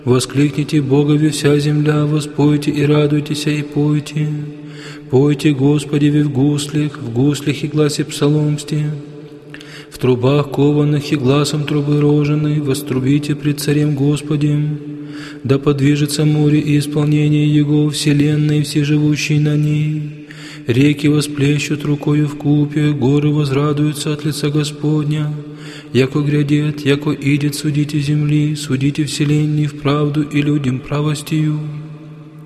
Воскликните Богове вся земля, воспойте и радуйтесь, и пойте. Пойте Господи в гуслях и гласе псаломсти, в трубах кованых и гласом трубы роженой, вострубите пред Царем Господем. Да подвижется море и исполнение Его, вселенной и все живущие на ней. Реки восплещут рукою вкупе, горы возрадуются от лица Господня. Яко грядет, яко идет, судите земли, судите вселенной в правду и людям правостью.